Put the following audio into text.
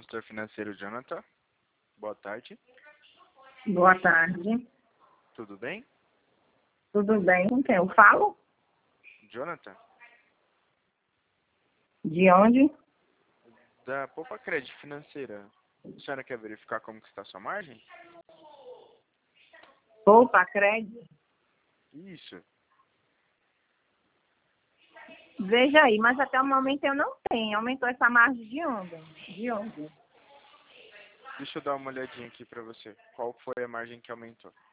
consultor financeiro Jonathan. Boa tarde. Boa tarde. Tudo bem? Tudo bem? Com quem eu falo? Jonathan, De onde? da Poupa Crédito Financeira. A senhora quer verificar como que está a sua margem? Poupa Crédito? Isso. Veja aí, mas até o momento eu não tenho. Aumentou essa margem de onde? De onde? Deixa eu dar uma olhadinha aqui para você. Qual foi a margem que aumentou?